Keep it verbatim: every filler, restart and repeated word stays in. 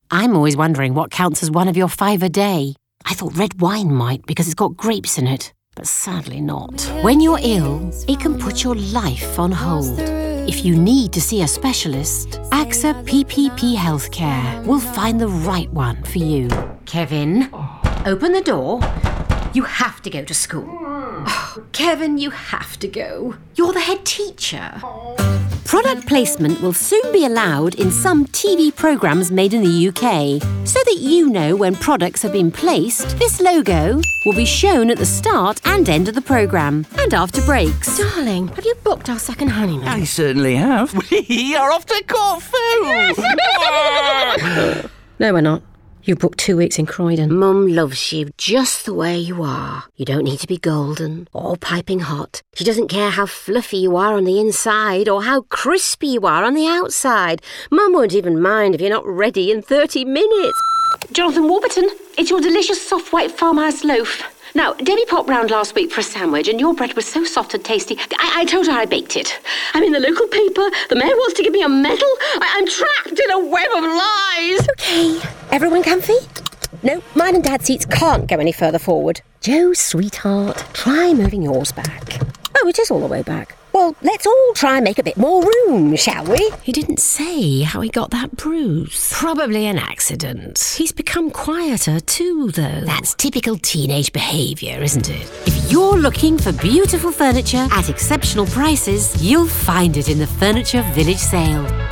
I'm always wondering what counts as one of your five a day. I thought red wine might because it's got grapes in it, but sadly not. When you're ill, it can put your life on hold. If you need to see a specialist, AXA P P P Healthcare will find the right one for you. Kevin, open the door. You have to go to school. Oh, Kevin, you have to go. You're the head teacher. Product placement will soon be allowed in some T V programmes made in the U K. So that you know when products have been placed, this logo will be shown at the start and end of the programme and after breaks. Darling, have you booked our second honeymoon? I certainly have. We are off to Corfu! No, we're not. You booked two weeks in Croydon. Mum loves you just the way you are. You don't need to be golden or piping hot. She doesn't care how fluffy you are on the inside or how crispy you are on the outside. Mum won't even mind if you're not ready in thirty minutes. Jonathan Warburton, it's your delicious soft white farmhouse loaf. Now, Debbie popped round last week for a sandwich and your bread was so soft and tasty. I, I told her I baked it. I'm in the local paper. The mayor wants to give me a medal. I, I'm trapped in a web of lies. Okay, everyone comfy? No, mine and Dad's seats can't go any further forward. Joe, sweetheart, try moving yours back. Oh, it is all the way back. Well, let's all try and make a bit more room, shall we? He didn't say how he got that bruise. Probably an accident. He's become quieter too, though. That's typical teenage behaviour, isn't it? If you're looking for beautiful furniture at exceptional prices, you'll find it in the Furniture Village sale.